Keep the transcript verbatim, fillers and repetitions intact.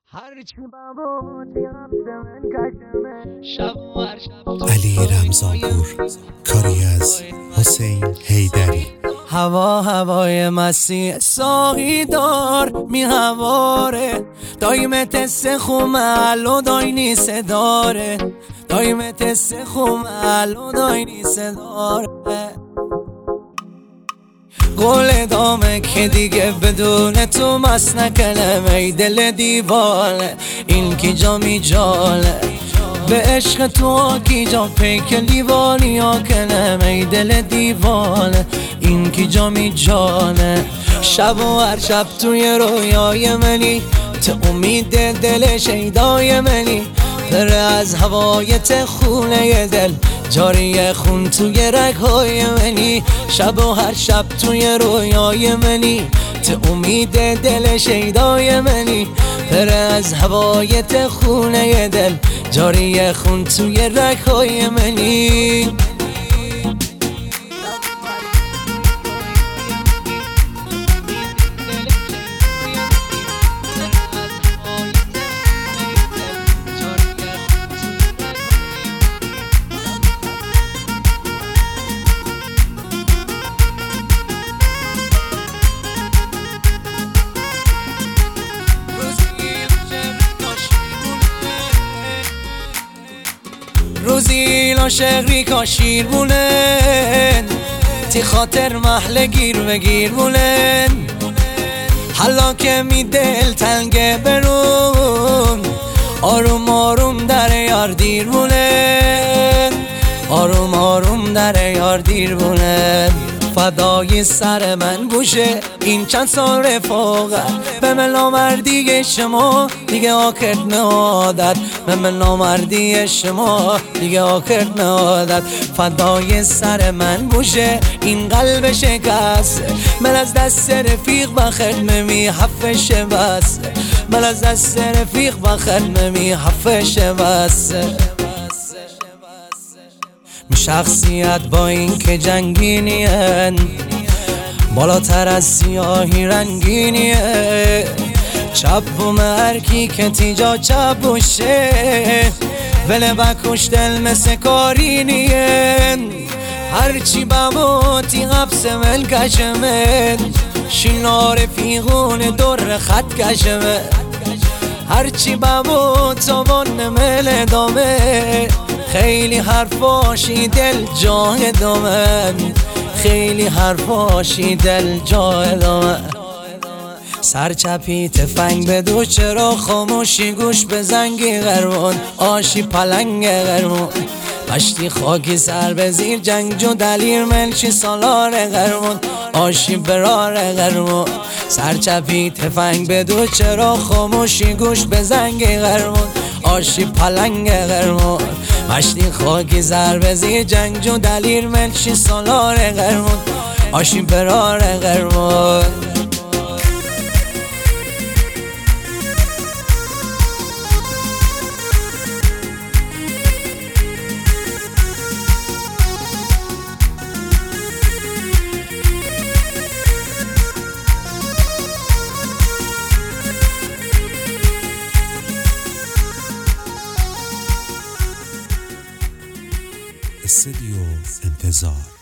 علی رمضانپور، کاری از حسین حیدری. هوا هوای مسیح ساقی دار می هواره دایم تست خومل و دای نیست داره دایم تست خومل و دای نیست داره قول دامه که دیگه بدون تو مست نکنم ای دل دیواله این کی جا می جاله به عشق تو کی جا پیک لیوانی ها کنم ای دل دیواله این کی جا می جاله شب و هر شب توی رویای منی تو امید دل شیدای منی پر از هوای تخونه دل جاری خون توی رگ‌های منی شب و هر شب توی رویای منی تو امید دل شیدای منی پر از هوای تخونه دل جاری خون توی رگ‌های منی روزی عاشقی کاشیر بولن تی خاطر محل گیر بگیر بولن حالا که می دل تنگه برون آروم آروم در یار دیر بولن آروم آروم در یار دیر بولن فدای سر من بوشه این چند سال رفاقت به من نامردی شما دیگه آکرد نادت به من نامردی شما دیگه آکرد نادت فدای سر من بوشه این قلب شکست من از دست رفیق بخرد ممی حفش بس من از دست رفیق بخرد ممی حفش بس شخصیت با این که جنگینیه بالاتر از سیاهی رنگینیه چپ و مرکی که تیجا چپ بوشه وله بکش دل مثل کارینیه هرچی بموتی حبس من کشمه شینار فیغون در خط کشمه هرچی بموت آبان مل دامه خیلی حرفاشی دل جای دامن خیلی حرفاشی دل جای دامن سرچپی تفنگ بدو چرا خاموشی گوش به زنگی غرمون آشی پلنگ غرمون مشتی خاکی سر به زیر جنگ جو دلیر ملچی سالار غرمون آشی برار غرمون سرچپی تفنگ بدو چرا خاموشی گوش به زنگی غرمون آشی پلنگ غرمون مشتی خاکی زر به زیر جنگ جو دلیر ملچی سالار غرمون آشی برار غرمون استودیو انتظار.